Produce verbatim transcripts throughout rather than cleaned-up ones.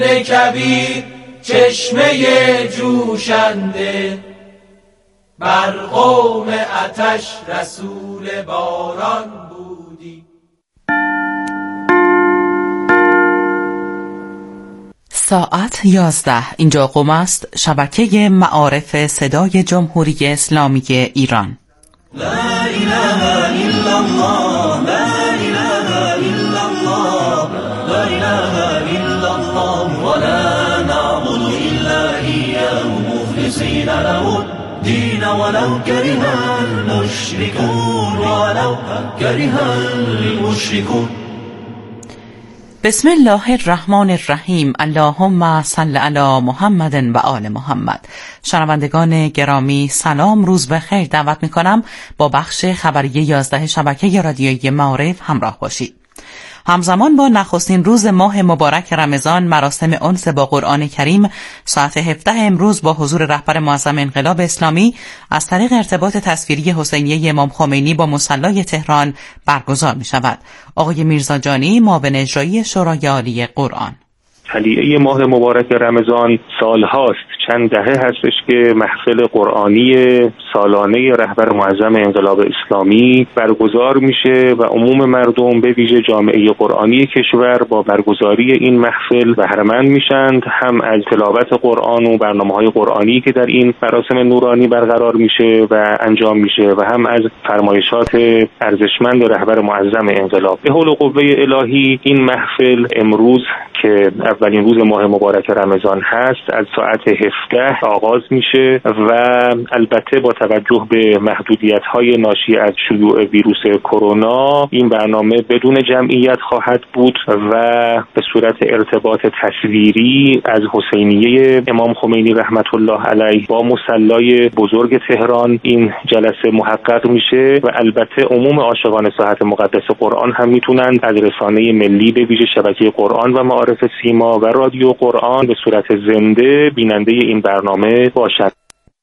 کبیر چشمه جوشنده، بر قوم آتش رسول باران بودی. ساعت یازده. اینجا قم است، شبکه معارف صدای جمهوری اسلامی ایران. لا اله الا الله، لا اله الا الله، لا اله الا الله، ولا نعبد الا اياه مخلصين له الدين ولو كره المشركون، ولو كره المشركون. بسم الله الرحمن الرحیم. اللهم صل علی محمد و آل محمد. شنوندگان گرامی سلام، روز بخیر. دعوت میکنم با بخش خبری یازده شبکه رادیویی معارف همراه باشید. همزمان با نخستین روز ماه مبارک رمضان، مراسم انس با قرآن کریم ساعت هفده امروز با حضور رهبر معظم انقلاب اسلامی از طریق ارتباط تصویری حسینیه امام خمینی با مصلی تهران برگزار می شود. آقای میرزا جانی، معاون اجرایی شورای عالی قرآن: طلیعه ماه مبارک رمضان سالهاست، چند دهه هستش که محفل قرآنی سالانه رهبر معظم انقلاب اسلامی برگزار میشه و عموم مردم به ویژه جامعه قرآنی کشور با برگزاری این محفل بهره‌مند میشند، هم از تلاوت قرآن و برنامه‌های قرآنی که در این مراسم نورانی برقرار میشه و انجام میشه و هم از فرمایشات ارزشمند رهبر معظم انقلاب. به حول و قوه الهی این محفل امروز که اولین روز ماه مبارک رمضان هست از ساعت هفده آغاز میشه و البته با توجه به محدودیت‌های ناشی از شیوع ویروس کرونا این برنامه بدون جمعیت خواهد بود و به صورت ارتباط تصویری از حسینیه امام خمینی رحمت الله علیه با مصلی بزرگ تهران این جلسه محقق میشه و البته عموم عاشقان ساحت مقدس قرآن هم میتونند از رسانه ملی به ویژه شبکه قرآن و معارف سیما و رادیو قرآن به صورت زنده بیننده این برنامه باشد.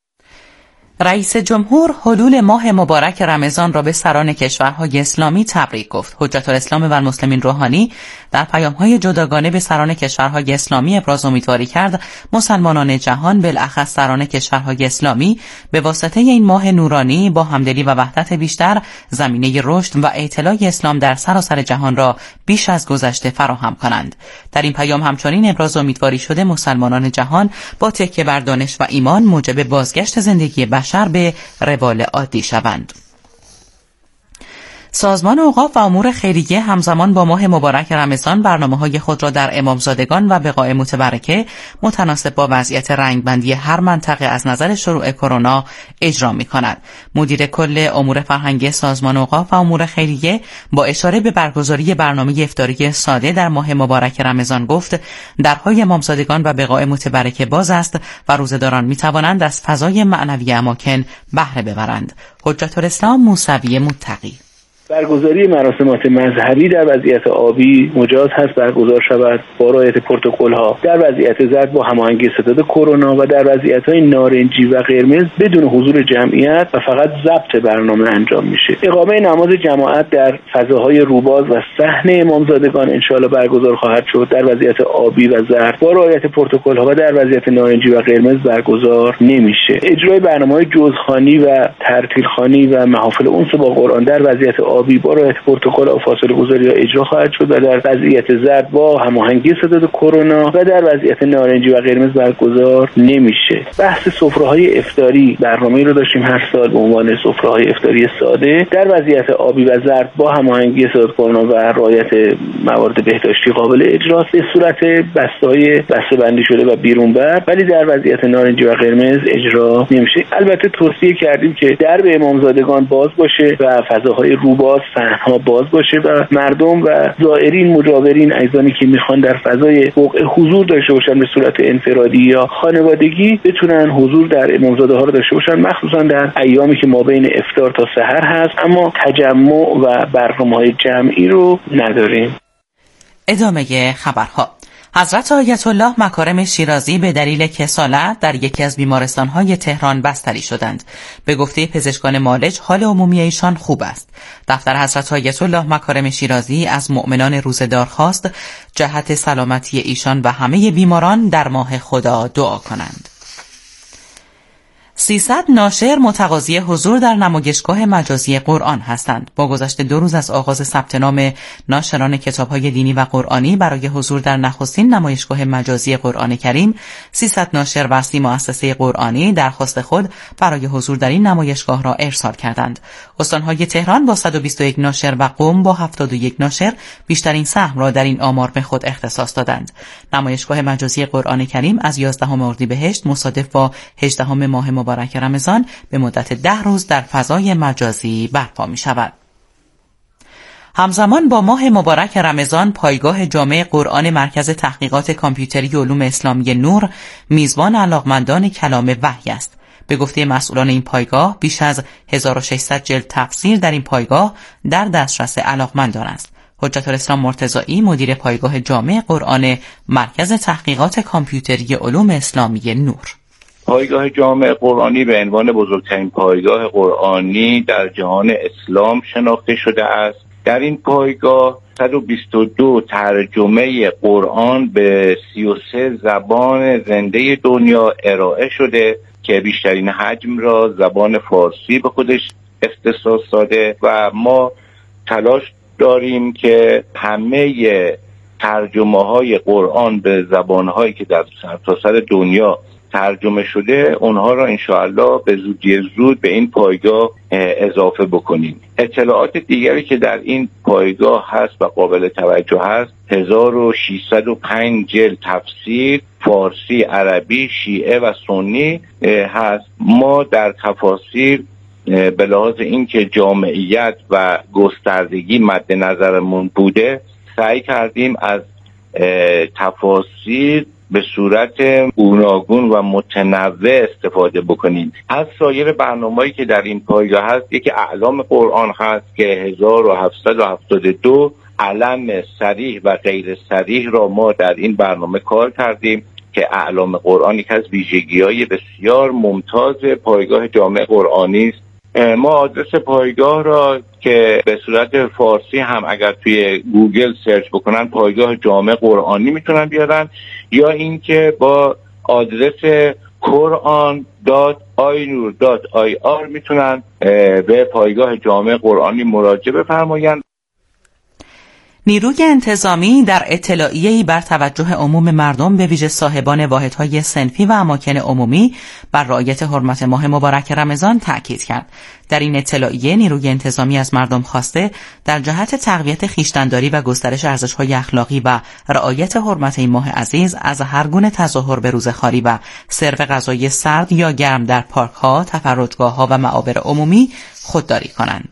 رئیس جمهور حلول ماه مبارک رمضان را به سران کشورهای اسلامی تبریک گفت. حجت الاسلام و المسلمین روحانی در پیام‌های جداگانه به سران کشورهای اسلامی ابراز امیدواری کرد مسلمانان جهان، بالاخص سران کشورهای اسلامی، به واسطه این ماه نورانی با همدلی و وحدت بیشتر زمینه رشد و اطلاع اسلام در سراسر جهان را بیش از گذشته فراهم کنند. در این پیام همچنین ابراز امیدواری شده مسلمانان جهان با تکیه بر دانش و ایمان موجب بازگشت زندگی بشر به روال عادی شوند. سازمان اوقاف و امور خیریه همزمان با ماه مبارک رمضان برنامه‌های خود را در امامزادگان و بقاع متبرکه متناسب با وضعیت رنگبندی هر منطقه از نظر شروع کرونا اجرا می‌کند. مدیر کل امور فرهنگی سازمان اوقاف و امور خیریه با اشاره به برگزاری برنامه افطاری ساده در ماه مبارک رمضان گفت: درهای امامزادگان و بقاع متبرکه باز است و روزه‌داران می‌توانند از فضای معنوی اماکن بهره ببرند. حجت الاسلام موسوی متقی: برگزاری مراسمات مذهبی در وضعیت آبی مجاز هست برگزار شود با رعایت پروتکل‌ها، در وضعیت زرد با هماهنگی ستاد کرونا و در وضعیت‌های نارنجی و قرمز بدون حضور جمعیت و فقط ضبط برنامه انجام میشه. اقامه نماز جماعت در فضاهای روباز و صحن امامزادگان انشاءالله برگزار خواهد شد در وضعیت آبی و زرد با رعایت پروتکل‌ها و در وضعیت نارنجی و قرمز برگزار نمیشه. اجرای برنامه‌های جزخوانی و ترتیلخوانی و محافل انس با قرآن در وضعیت آبی با رعایت پروتکل و فاصله گذاری اجرا خواهد شد و در وضعیت زرد با هماهنگی ستاد کرونا و در وضعیت نارنجی و قرمز برگزار نمیشه. بحث سفره‌های افطاری برنامه‌ای رو داشتیم هر سال به عنوان سفره‌های افطاری ساده در وضعیت آبی و زرد با هماهنگی ستاد کرونا و رعایت موارد بهداشتی قابل اجراست به صورت بسته‌های بسته‌بندی شده و بیرون بر، ولی در وضعیت نارنجی و قرمز اجرا نمیشه. البته توصیه کردیم که درب امامزادگان باز باشه و فضاهای روباز صحن‌ها باز باشه و مردم و زائرین مجاورین عزیزانی که میخوان در فضای موقع حضور داشته باشن به صورت انفرادی یا خانوادگی بتونن حضور در امامزاده ها رو داشته باشن، مخصوصا در ایامی که ما بین افطار تا سحر هست، اما تجمع و برنامه‌های جمعی رو نداریم. ادامه خبرها. حضرت آیت الله مکارم شیرازی به دلیل کسالت در یکی از بیمارستان‌های تهران بستری شدند. به گفته پزشکان معالج حال عمومی ایشان خوب است. دفتر حضرت آیت الله مکارم شیرازی از مؤمنان روزه‌دار خواست جهت سلامتی ایشان و همه بیماران در ماه خدا دعا کنند. سیصد ناشر متقاضی حضور در نمایشگاه مجازی قرآن هستند. با گذشت دو روز از آغاز ثبت نام ناشران کتاب‌های دینی و قرآنی برای حضور در نخستین نمایشگاه مجازی قرآن کریم، سیصد ناشر و سی مؤسسه قرآنی درخواست خود برای حضور در این نمایشگاه را ارسال کردند. استان‌های تهران با صد و بیست و یک ناشر و قم با هفتاد و یک ناشر بیشترین سهم را در این آمار به خود اختصاص دادند. نمایشگاه مجازی قرآن کریم از یازدهم اردیبهشت مصادف با هجدهم ماه مبارک رمضان به مدت ده روز در فضای مجازی برپا می شود. همزمان با ماه مبارک رمضان، پایگاه جامع قرآن مرکز تحقیقات کامپیوتری علوم اسلامی نور میزبان علاقمندان کلام وحی است. به گفته مسئولان این پایگاه، بیش از هزار و ششصد جلد تفسیر در این پایگاه در دسترس علاقمندان است. حجت الاسلام مرتضایی، مدیر پایگاه جامع قرآن مرکز تحقیقات کامپیوتری علوم اسلامی نور: پایگاه جامع قرآنی به عنوان بزرگترین پایگاه قرآنی در جهان اسلام شناخته شده است. در این پایگاه صد و بیست و دو ترجمه قرآن به سی و سه زبان زنده دنیا ارائه شده که بیشترین حجم را زبان فارسی به خودش اختصاص داده و ما تلاش داریم که همه ترجمه های قرآن به زبان هایی که در سرتاسر دنیا ترجمه شده اونها را انشاءالله به زودی زود به این پایگاه اضافه بکنیم. اطلاعات دیگری که در این پایگاه هست و قابل توجه هست، هزار و ششصد و پنج جلد تفسیر فارسی، عربی، شیعه و سنی هست. ما در تفاسیر به لحاظ اینکه جامعیت و گستردگی مد نظرمون بوده، سعی کردیم از تفاسیر به صورت گوناگون و متنوع استفاده بکنیم. از سایر برنامه‌ای که در این پایگاه هست، یکی اعلام قرآن هست که هزار و هفتصد و هفتاد و دو علم صریح و غیر صریح را ما در این برنامه کار کردیم که اعلام قرآن یک از ویژگی‌های بسیار ممتاز پایگاه جامع قرآنی است. ما آدرس پایگاه را که به صورت فارسی هم اگر توی گوگل سرچ بکنن پایگاه جامع قرآنی میتونن بیارن، یا اینکه با آدرس قرآن دات آی نور دات آی آر میتونن به پایگاه جامع قرآنی مراجعه بفرمایند. نیروی انتظامی در اطلاعیه‌ای بر توجه عموم مردم به ویژه صاحبان واحدهای صنفی و اماکن عمومی بر رعایت حرمت ماه مبارک رمضان تأکید کرد. در این اطلاعیه نیروی انتظامی از مردم خواسته در جهت تقویت خویشتن‌داری و گسترش ارزش‌های اخلاقی و رعایت حرمت این ماه عزیز از هر گونه تظاهر به روزخواری و سرو غذای سرد یا گرم در پارک‌ها، تفرجگاه‌ها و معابر عمومی خودداری کنند.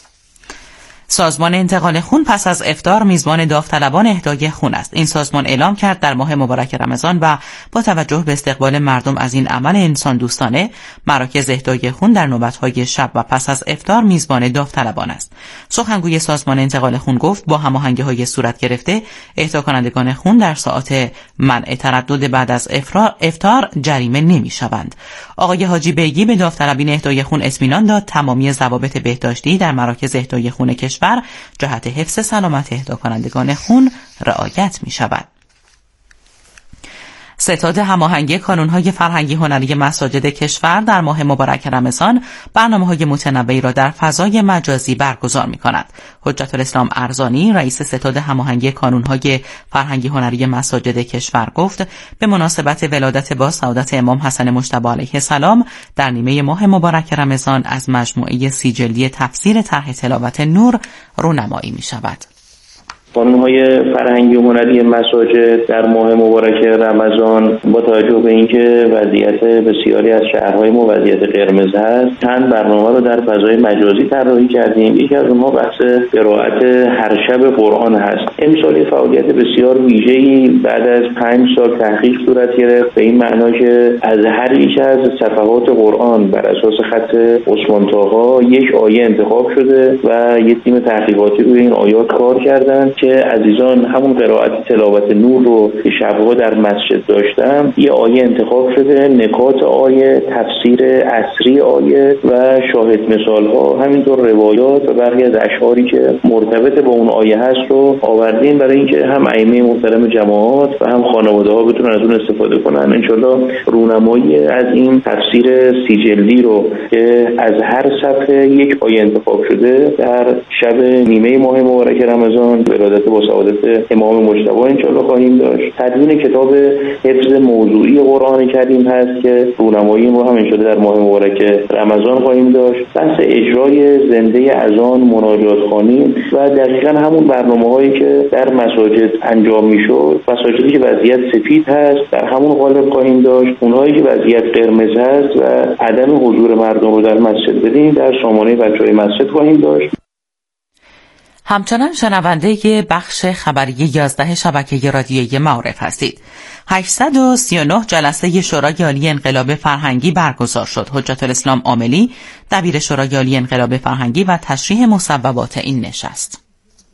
سازمان انتقال خون پس از افطار میزبان داوطلبان اهدای خون است. این سازمان اعلام کرد در ماه مبارک رمضان و با توجه به استقبال مردم از این عمل انسان دوستانه، مراکز اهدای خون در نوبت‌های شب و پس از افطار میزبان داوطلبان است. سخنگوی سازمان انتقال خون گفت با هماهنگی‌های صورت گرفته، اهدا کنندگان خون در ساعات منع تردد بعد از افطار جریمه نمی‌شوند. آقای حاجی بیگی به داوطلبین اهدای خون اطمینان داد تمامی ضوابط بهداشتی در مراکز اهدای خون کشور جهت حفظ سلامت اهدا کنندگان خون رعایت می شود. ستاد هماهنگی کانون‌های فرهنگی هنری مساجد کشور در ماه مبارک رمضان برنامه‌های متنوعی را در فضای مجازی برگزار می‌کند. حجت الاسلام ارزانی، رئیس ستاد هماهنگی کانون‌های فرهنگی هنری مساجد کشور گفت به مناسبت ولادت با سعادت امام حسن مجتبی علیه السلام در نیمه ماه مبارک رمضان از مجموعه سی جلدی تفسیر طرح تلاوت نور رونمایی می‌شود. قانون‌های فرهنگی و هنری مساجد در ماه مبارک رمضان با توجه به اینکه وضعیت بسیاری از شهرهای ما وضعیت قرمز هست، چند برنامه رو در فضای مجازی طراحی کردیم. یکی از اونها بحث قرائت هر شب قرآن هست. امسال فعالیت بسیار ویژه‌ای بعد از پنج سال تحقیق صورت گرفت، به این معنا که از هر یک از صفحات قرآن بر اساس خط عثمان طاها یک آیه انتخاب شده و یک تیم تحقیقاتی روی این آیات کار کردند که عزیزان همون قرائت تلاوت نور رو که شبها در مسجد داشتم، یه آیه انتخاب شده، نکات آیه، تفسیر عصری آیه و شاهد مثال ها، همینطور روایات و برخی از اشعاری که مرتبط با اون آیه هست رو آوردیم برای اینکه هم ائمه محترم جماعات و هم خانواده ها بتونن از اون استفاده کنن. انشالله رونمایی از این تفسیر سی جلدی رو که از هر صفحه یک آیه انتخاب شده در شب نیمه ماه مبارک رمضان به ارادت با سعادت امام مجتبی انشالله خواهیم داشت. تدوین کتاب حفظ موضوعی قرآن کریم هست که رونمایی ما هم انشالله در ماه مبارک رمضان خواهیم داشت. بحث اجرای زنده اذان، مناجات خوانی و دقیقاً همون برنامه‌هایی که در مساجد انجام میشد، مساجدی که وضعیت سفید هست در همون قالب خواهیم داشت. اونهایی که وضعیت قرمز هست و عدم حضور مردم رو در مسجد بدیم در سامانه بچه‌های مسجد خواهیم داشت. همچنان شنونده بخش خبری یازده شبکه رادیویی معارف هستید. هشتصد و سی و نه جلسه شورای عالی انقلاب فرهنگی برگزار شد. حجت الاسلام عاملی دبیر شورای عالی انقلاب فرهنگی و تشریح مصوبات این نشست.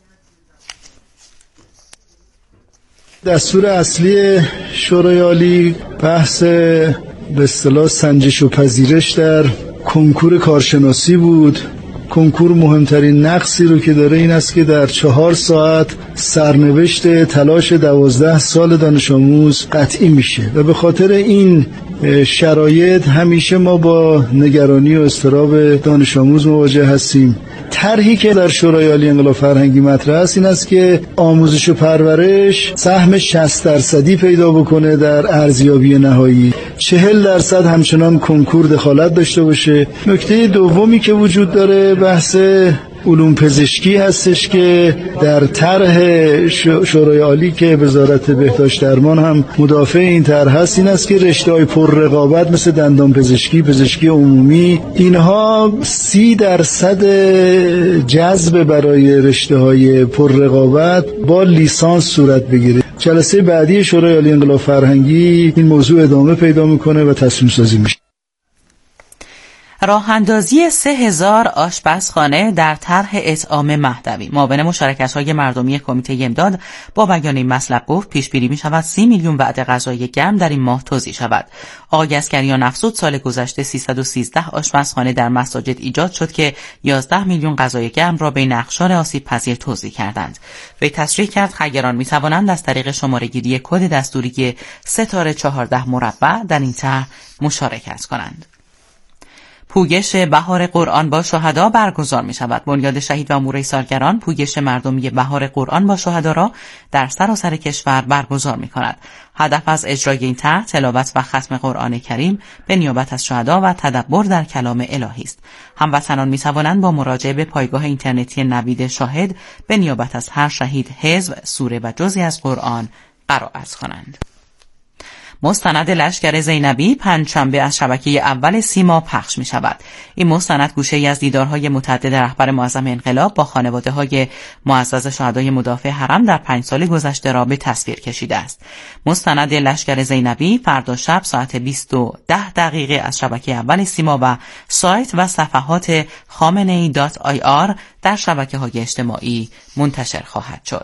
دستور اصلی شورای عالی بحث به اصطلاح سنجش و پذیرش در کنکور کارشناسی بود. کنکور مهمترین نقصی رو که داره این است که در چهار ساعت سرنوشت تلاش دوازده سال دانش آموز قطعی میشه و به خاطر این شرایط همیشه ما با نگرانی و اضطراب دانش آموز مواجه هستیم. طرحی که در شورای عالی انقلاب فرهنگی مطرح است این است که آموزش و پرورش سهم شصت درصدی پیدا بکنه در ارزیابی نهایی، چهل درصد همچنان کنکور دخالت داشته باشه. نکته دومی که وجود داره بحث علوم پزشکی هستش که در طرح شورای عالی که وزارت بهداشت درمان هم مدافع این طرح هست این است که رشته‌های پر رقابت مثل دندان پزشکی، پزشکی عمومی، اینها سی درصد جذب برای رشته‌های پر رقابت با لیسانس صورت بگیره. جلسه بعدی شورای عالی انقلاب فرهنگی این موضوع ادامه پیدا میکنه و تصمیم سازی میشه. راه اندازی سه هزار آشپزخانه در طرح اطعام مهدوی. معاون مشارکت‌های مردمی کمیته امداد با بیان این مطلب گفت پیش بینی می شود سی میلیون وعده غذای گرم در این ماه توزیع شود. آقای اسکریان افزود سال گذشته سیصد و سیزده آشپزخانه در مساجد ایجاد شد که یازده میلیون غذای گرم را بین اقشار آسیب پذیر توزیع کردند. وی تصریح کرد خیران می توانند از طریق شماره‌گیری کد دستوری ستاره چهارده مربع در این طرح مشارکت کنند. پویش بهار قرآن با شهدا برگزار می شود. بنیاد شهید و امور ایثارگران پویش مردمی بهار قرآن با شهدا را در سراسر کشور برگزار می کند. هدف از اجرای این طرح تلاوت و ختم قرآن کریم به نیابت از شهدا و تدبر در کلام الهی است. هموطنان می توانند با مراجعه به پایگاه اینترنتی نوید شاهد به نیابت از هر شهید حزب، سوره و جزئی از قرآن قرائت کنند. مستند لشکر زینبی پنجشنبه از شبکه اول سیما پخش می شود. این مستند گوشه‌ای از دیدارهای متعدد رهبر معظم انقلاب با خانواده‌های معزز شهدای مدافع حرم در پنج سال گذشته را به تصویر کشیده است. مستند لشکر زینبی فردا شب ساعت بیست و ده دقیقه از شبکه اول سیما و سایت و صفحات خامنه‌ای دات آی آر در شبکه‌های اجتماعی منتشر خواهد شد.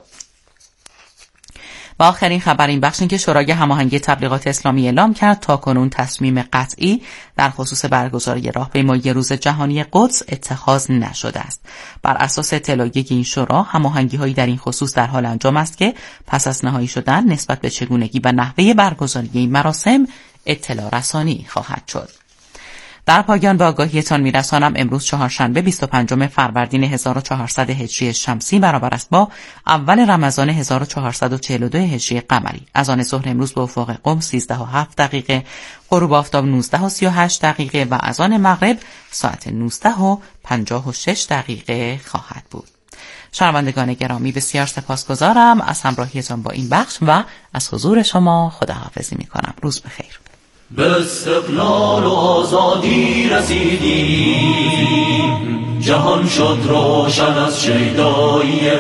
و آخرین خبر این بخش این که شورای هماهنگی تبلیغات اسلامی اعلام کرد تا کنون تصمیم قطعی در خصوص برگزاری راهپیمایی روز جهانی قدس اتخاذ نشده است. بر اساس اطلاعیه این شورا هماهنگی‌هایی در این خصوص در حال انجام است که پس از نهایی شدن نسبت به چگونگی و نحوه برگزاری این مراسم اطلاع رسانی خواهد شد. در پایان به آگاهیتان میرسانم امروز چهارشنبه بیست و پنجم فروردین هزار و چهارصد هجری شمسی برابر است با اول رمضان هزار و چهارصد و چهل و دو هجری قمری. از آن ظهر امروز به افق قم سیزده و هفت دقیقه، غروب آفتاب نوزده و سی و هشت دقیقه و از آن مغرب ساعت نوزده و پنجاه و شش دقیقه خواهد بود. شنوندگان گرامی بسیار سپاسگزارم از همراهیتان با این بخش و از حضور شما خداحافظی می‌کنم. روز بخیر. به استقلال و آزادی رسیدیم، جهان شد روشن از شیدایی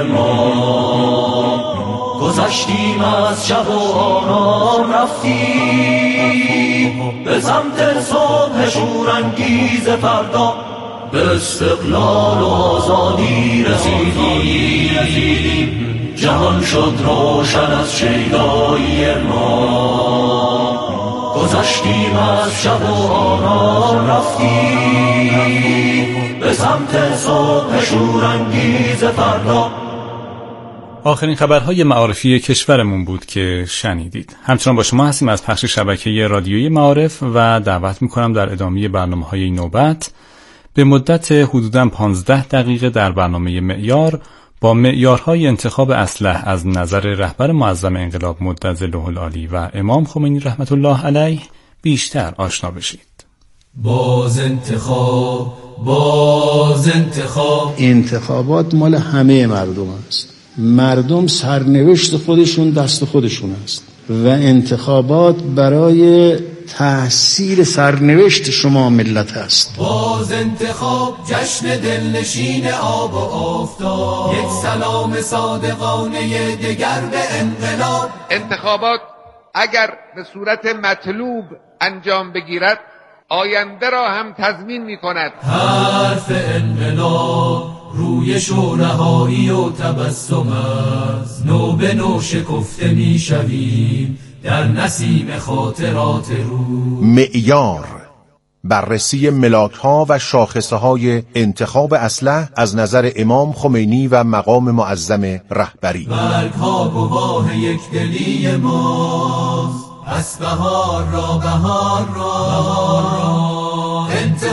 ما. گذشتیم از شب و آرام رفتیم به سمت صبح شورانگیز فردا. به استقلال و آزادی رسیدیم، جهان شد روشن از شیدایی ما. گذشتیم از شب و آرام رفتیم به سمت صبح شورانگیز فردا. آخرین خبرهای معارفی کشورمون بود که شنیدید. همچنان با شما هستیم از پخش شبکه رادیویی معارف و دعوت میکنم در ادامه برنامه‌های نوبت به مدت حدوداً پانزده دقیقه در برنامه معیار با معیارهای انتخاب اسلحه از نظر رهبر معظم انقلاب مدظله العالی و امام خمینی رحمت الله علیه بیشتر آشنا بشید. باز انتخاب باز انتخاب انتخابات مال همه مردم است. مردم سرنوشت خودشون دست خودشون است و انتخابات برای تحصیل سرنوشت شما ملت است. باز انتخاب جشن دلنشین آب و آفتاب، یک سلام صادقانه دگر به انقلاب. انتخابات اگر به صورت مطلوب انجام بگیرد آینده را هم تضمین می کند. حرف انقلاب روی شورهایی و تبسم است، نو به نو شکفته می شویم در نسیم خاطرات روز. معیار بررسی ملاک‌ها و شاخصه‌های انتخاب اسلحه از نظر امام خمینی و مقام معظم رهبری. برگ‌ها گواه یک دلی ماست، پس بهار را بهار را, بهار را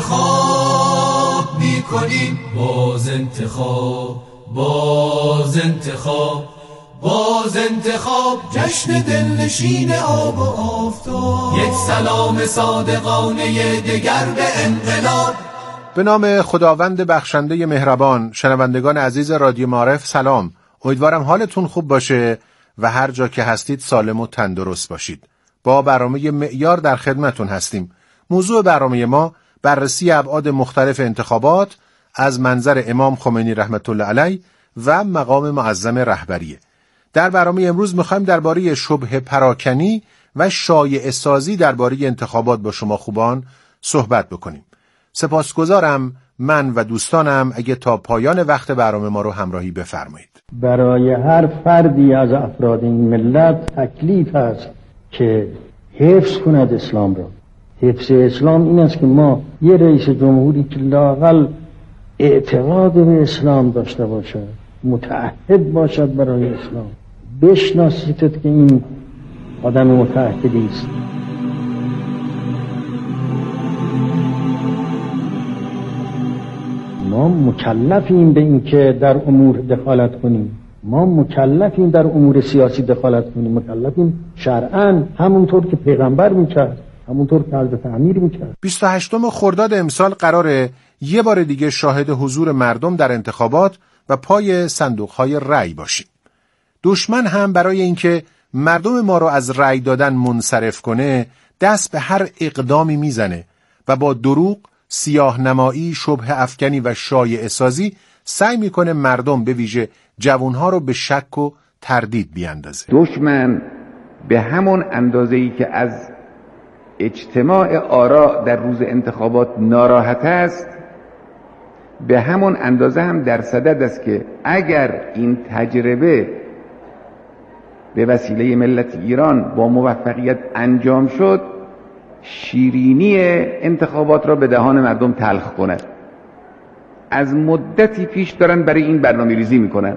انتخاب می‌کنیم. باز انتخاب باز انتخاب باز انتخاب جشن دلنشین آب و آفتاب، یک سلام صادقانه دگر به انقلاب. به نام خداوند بخشنده مهربان. شنوندگان عزیز رادیو معارف سلام، امیدوارم حالتون خوب باشه و هر جا که هستید سالم و تندرست باشید. با برنامه معیار در خدمتون هستیم. موضوع برنامه ما بررسی ابعاد مختلف انتخابات از منظر امام خمینی رحمت الله علیه و مقام معظم رهبریه. در برنامه امروز میخوایم درباره شبهه پراکنی و شایعه سازی درباره انتخابات با شما خوبان صحبت بکنیم. سپاسگزارم من و دوستانم اگه تا پایان وقت برنامه ما رو همراهی بفرمایید. برای هر فردی از افراد این ملت تکلیف است که حفظ کند اسلام را. حفظ اسلام این است که ما یه رئیس جمهوری که لااقل اعتقاد به اسلام داشته باشد، متعهد باشد برای اسلام، بشناسید که این آدم متعهدی است. ما مکلفیم به این که در امور دخالت کنیم، ما مکلفیم در امور سیاسی دخالت کنیم، مکلفیم شرعاً همونطور که پیغمبر میکرد، همونطور که حضرت امیر میکرد. بیست و هشتم خرداد امسال قراره یه بار دیگه شاهد حضور مردم در انتخابات و پای صندوق‌های رأی باشیم. دشمن هم برای اینکه مردم ما رو از رأی دادن منصرف کنه دست به هر اقدامی میزنه و با دروغ، سیاه نمایی، شبه افکنی و شایعه سازی سعی میکنه مردم به ویژه جوانها رو به شک و تردید بیاندازه. دشمن به همون اندازه‌ای که از اجتماع آرا در روز انتخابات ناراحت است، به همون اندازه هم در صدد است که اگر این تجربه به وسیله ملت ایران با موفقیت انجام شد، شیرینی انتخابات را به دهان مردم تلخ کند. از مدتی پیش دارن برای این برنامه ریزی میکنن.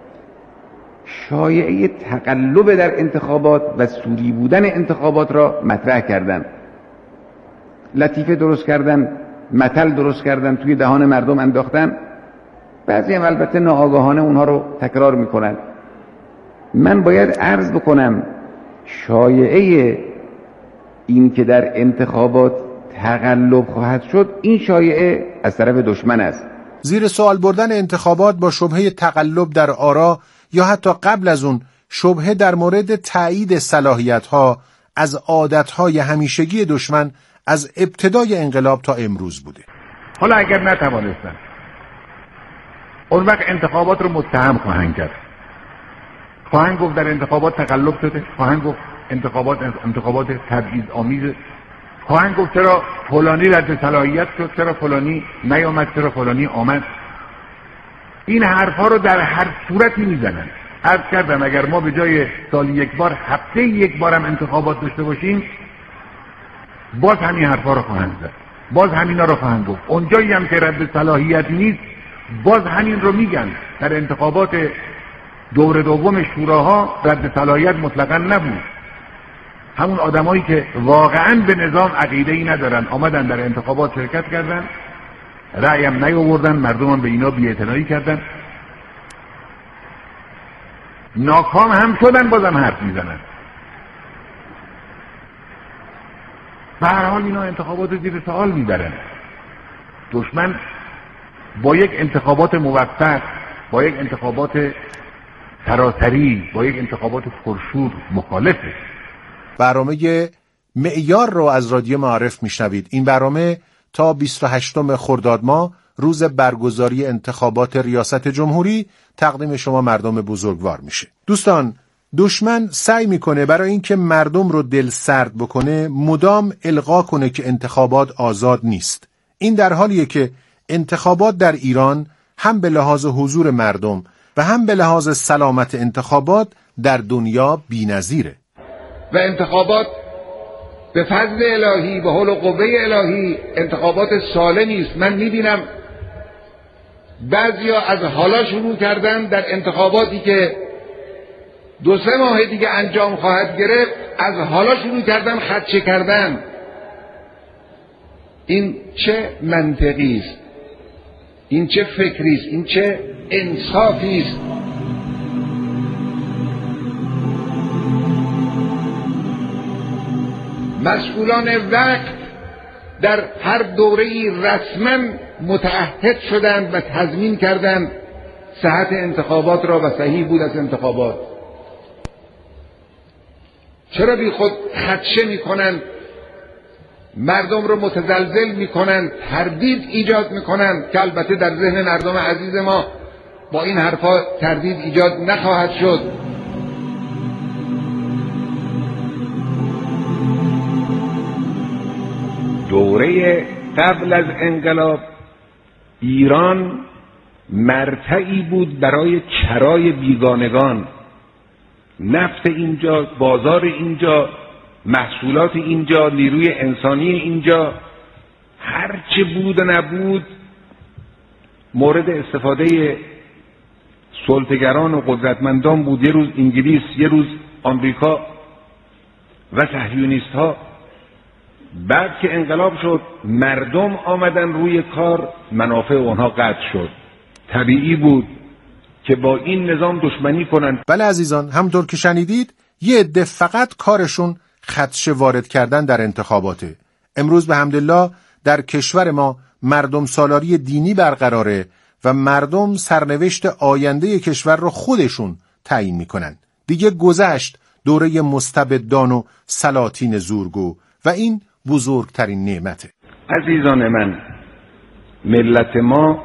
شایعه تقلب در انتخابات و سوری بودن انتخابات را مطرح کردن، لطیفه درست کردن، متل درست کردن، توی دهان مردم انداختن. بعضی هم البته ناآگاهانه اونها رو تکرار میکنن. من باید عرض بکنم شایعه این که در انتخابات تقلب خواهد شد، این شایعه از طرف دشمن است. زیر سوال بردن انتخابات با شبهه تقلب در آرا یا حتی قبل از اون شبهه در مورد تایید صلاحیت‌ها از عادت‌های همیشگی دشمن از ابتدای انقلاب تا امروز بوده. حالا اگر نتوانستن، اون وقت انتخابات رو متهم خواهند کرد. خواهند گفت در انتخابات تقلب شده، خواهند گفت انتخابات انتخابات تبعیض‌آمیز، خواهند گفت چرا فلانی رد صلاحیت شد، چرا فلانی نیامد، چرا فلانی آمد. این حرفا رو در هر صورتی میزنن. عرض کردم اگر ما به جای سال یک بار هفته یک بارم انتخابات داشته باشیم باز همین حرفا رو خواهند زد، باز همینا رو خواهند گفت. اونجایی هم که رد صلاحیت نیست باز همین رو میگن. در انتخابات دور دوم شوراها رد صلاحیت مطلقا نبود. همون آدمایی که واقعا به نظام عقیده‌ای ندارن آمدن در انتخابات شرکت کردن، رأی هم نیاوردن، مردم هم به اینا بی‌اعتنایی کردن، ناکام هم شدن، بازم حرف میزنن. به هر حال اینا انتخابات زیر سوال میبرن. دشمن با یک انتخابات موفق، با یک انتخابات سراسری، با یک انتخابات پرشور مخالفه. برنامه معیار رو از رادیو معارف میشنوید. این برنامه تا بیست و هشتم خرداد ماه روز برگزاری انتخابات ریاست جمهوری تقدیم شما مردم بزرگوار میشه. دوستان، دشمن سعی میکنه برای اینکه مردم رو دل سرد بکنه مدام القا کنه که انتخابات آزاد نیست. این در حالیه که انتخابات در ایران هم به لحاظ حضور مردم و هم به لحاظ سلامت انتخابات در دنیا بی‌نظیره. و انتخابات به فضل الهی، به حول و قوه الهی انتخابات سالمی است. من میبینم بعضیا از حالا شروع کردن در انتخاباتی که دو سه ماه دیگه انجام خواهد گرفت، از حالا شروع کردن خدشه کردن. این چه منطقی است؟ این چه فکری است؟ این چه انصافی است؟ مسئولان وقت در هر دوره‌ای رسما متعهد شدند و تضمین کردند صحت انتخابات را و صحیح بود از انتخابات. چرا بی خود خدشه میکنند، مردم رو متزلزل میکنند، تردید ایجاد میکنند که البته در ذهن مردم عزیز ما با این حرفا تردید ایجاد نخواهد شد. دوره قبل از انقلاب ایران مرتعی بود برای چرای بیگانگان. نفت اینجا، بازار اینجا، محصولات اینجا، نیروی انسانی اینجا، هرچه بود و نبود مورد استفاده سلطه‌گران و قدرتمندان بود. یه روز انگلیس، یه روز آمریکا و صهیونیست ها. بعد که انقلاب شد مردم آمدن روی کار، منافع اونها قطع شد. طبیعی بود که با این نظام دشمنی کنن. بله عزیزان، همونطور که شنیدید یه عده فقط کارشون خدشه وارد کردن در انتخاباته. امروز به حمدالله در کشور ما مردم سالاری دینی برقراره و مردم سرنوشت آینده کشور رو خودشون تعیین میکنن. دیگه گذشت دوره مستبدان و سلاطین زورگو و این بزرگترین نعمته. عزیزان من، ملت ما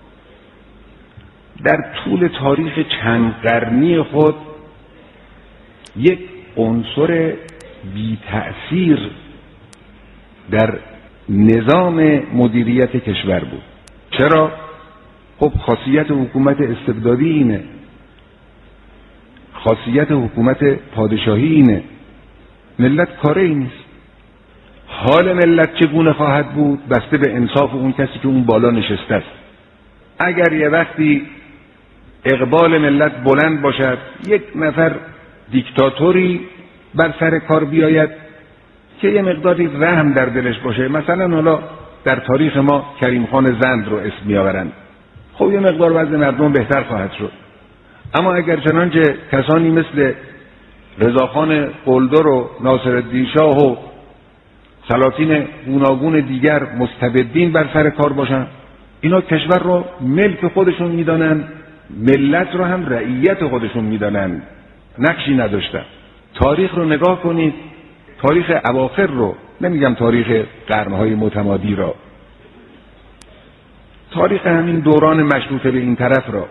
در طول تاریخ چند قرنی خود یک عنصر بی تأثیر در نظام مدیریت کشور بود. چرا؟ خب خاصیت حکومت استبدادی اینه، خاصیت حکومت پادشاهی اینه. ملت کاره ای نیست. حال ملت چگونه خواهد بود بسته به انصاف اون کسی که اون بالا نشسته است. اگر یه وقتی اقبال ملت بلند باشد، یک نفر دیکتاتوری بر سر کار بیاید که یه مقداری رحم در دلش باشه، مثلا حالا در تاریخ ما کریم خان زند رو اسم میآورند، خب یه مقدار وضع مردم بهتر خواهد شد. اما اگر چنانچه کسانی مثل رضاخان قلدر و ناصرالدین شاه و سلاطین گوناگون دیگر مستبدین بر سر کار باشن، اینا کشور رو ملک خودشون میدانن، ملت رو هم رعیت خودشون میدانن، نقشی نداشتن. تاریخ رو نگاه کنید، تاریخ اواخر رو، نمیگم تاریخ قرنهای متمادی را، تاریخ همین دوران مشروطه به این طرف را.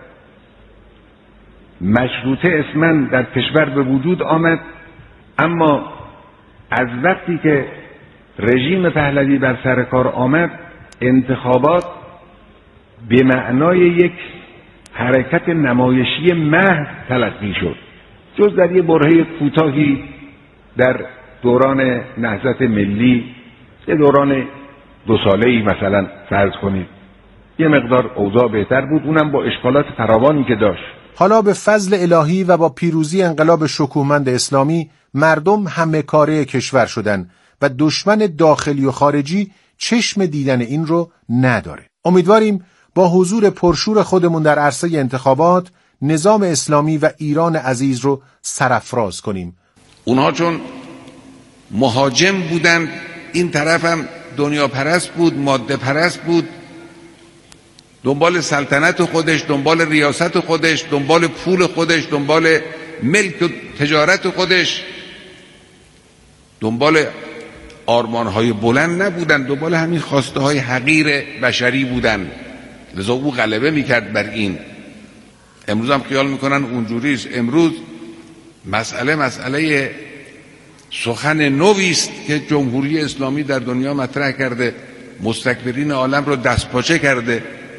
مشروطه اسماً در کشور به وجود آمد، اما از وقتی که رژیم پهلوی بر سر کار آمد، انتخابات به معنای یک حرکت نمایشی محض تلقی شد، جز در یه برهه کوتاهی در دوران نهضت ملی، یه دوران دو ساله‌ای مثلا فرض کنید، یه مقدار اوضاع بهتر بود، اونم با اشکالات فراوانی که داشت. حالا به فضل الهی و با پیروزی انقلاب شکوهمند اسلامی مردم همه کاره کشور شدن و دشمن داخلی و خارجی چشم دیدن این رو نداره. امیدواریم با حضور پرشور خودمون در عرصه انتخابات نظام اسلامی و ایران عزیز رو سرافراز کنیم. اونها چون مهاجم بودن، این طرف هم دنیا پرست بود، ماده پرست بود، دنبال سلطنت خودش، دنبال ریاست خودش، دنبال پول خودش، دنبال ملک و تجارت خودش، دنبال آرمانهای بلند نبودن، دنبال همین خواسته های حقیر بشری بودن. لذا او غلبه میکرد بر این. امروز هم خیال میکنن اونجوریست. امروز مسئله مسئله سخن نویست که جمهوری اسلامی در دنیا مطرح کرده، مستکبرین عالم رو دستپاچه کرده.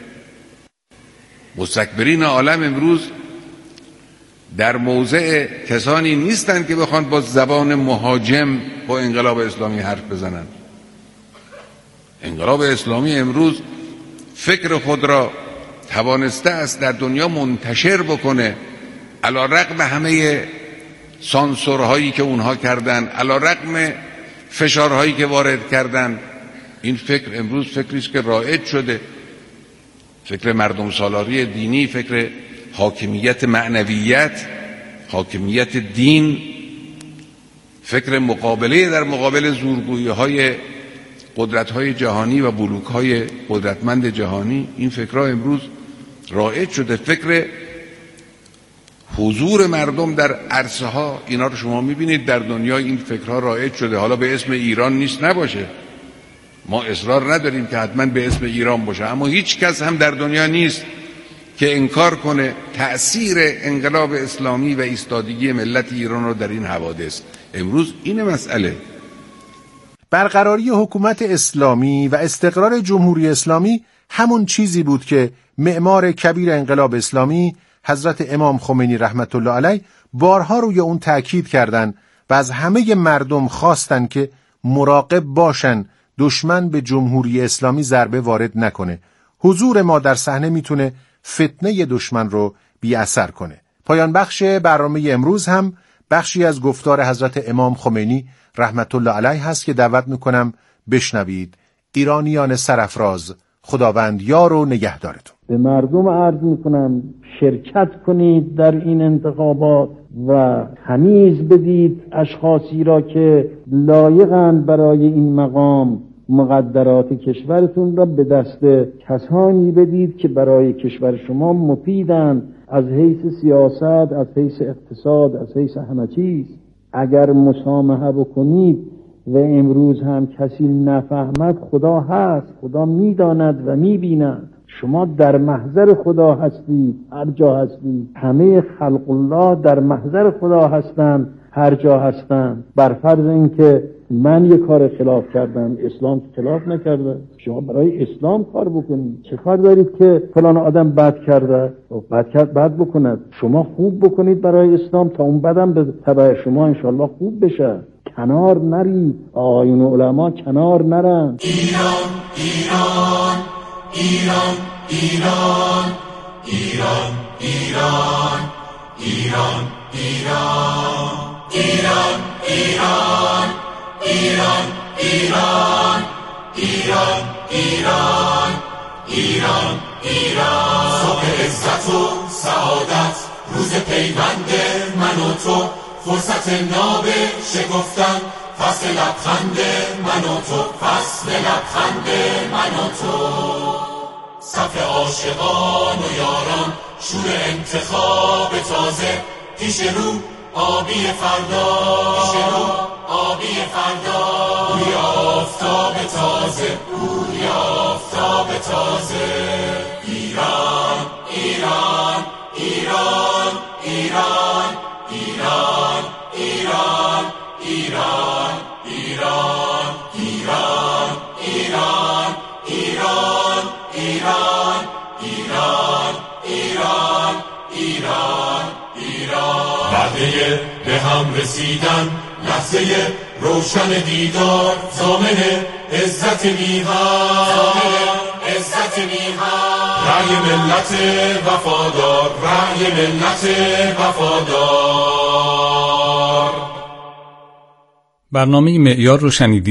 مستکبرین عالم امروز در موضع کسانی نیستند که بخوان با زبان مهاجم با انقلاب اسلامی حرف بزنن. انقلاب اسلامی امروز فکر خود را توانسته است در دنیا منتشر بکنه، علی رغم همه سانسورهایی که اونها کردن، علی رغم فشارهایی که وارد کردن. این فکر امروز فکری است که رایج شده، فکر مردم سالاری دینی، فکر حاکمیت معنویت، حاکمیت دین، فکر مقابله در مقابل زورگویی های قدرت های جهانی و بلوک های قدرتمند جهانی. این فکرها امروز رایج شده. فکر حضور مردم در عرصه ها، اینا رو شما میبینید در دنیا این فکرها رایج شده. حالا به اسم ایران نیست نباشه، ما اصرار نداریم که حتما به اسم ایران باشه، اما هیچ کس هم در دنیا نیست که انکار کنه تأثیر انقلاب اسلامی و ایستادگی ملت ایران رو در این حوادث. امروز این مسئله برقراری حکومت اسلامی و استقرار جمهوری اسلامی همون چیزی بود که معمار کبیر انقلاب اسلامی حضرت امام خمینی رحمت الله علیه بارها روی اون تأکید کردن و از همه مردم خواستن که مراقب باشن دشمن به جمهوری اسلامی ضربه وارد نکنه. حضور ما در صحنه میتونه فتنه دشمن رو بی اثر کنه. پایان بخش برنامه امروز هم بخشی از گفتار حضرت امام خمینی رحمت الله علیه هست که دعوت میکنم بشنوید. ایرانیان سرافراز، خداوند یار و نگهدارتون. به مردم عرض میکنم شرکت کنید در این انتخابات و تمیز بدید اشخاصی را که لایقند برای این مقام. مقدرات کشورتون را به دست کسانی بدید که برای کشور شما مفیدند، از حیث سیاست، از حیث اقتصاد، از حیث همه چیز. اگر مسامحه بکنید و امروز هم کسی نفهمد، خدا هست، خدا میداند و میبیند. شما در محضر خدا هستید، هر جا هستید. همه خلق الله در محضر خدا هستند، هر جا هستند. بر فرض اینکه من یک کار خلاف کردم، اسلام خلاف نکرده، شما برای اسلام کار بکنید. چه کار دارید که فلان آدم بد کرده؟ بد کرد بد بکند. شما خوب بکنید برای اسلام تا اون بدم به تبع شما انشالله خوب بشه. کنار نرید، آیون علما کنار نرن. ایران ایران ایران ایران ایران ایران ایران ایران ایران ایران ایران ایران ایران ایران ایران صبح عزت و سعادت، روز پیوند من و تو، فرصت ناب شکفتن، فصل لبخند من و تو، فصل لبخند من و تو، صف عاشقان و یاران، شور انتخاب تازه، پیش رو آبی فردا، پیش رو آبی فردا، روی آفتاب تازه، روی آفتاب تازه. ایران ایران ایران ایران ایران ایران ایران ایران ایران ایران ایران ایران ایران ایران به هم رسیدن، لحظه روشن دیدار، ضامن عزت میهن، عزت میهن، رأی ملت وفادار، رأی ملت وفادار. برنامه معیار رو شنیدید.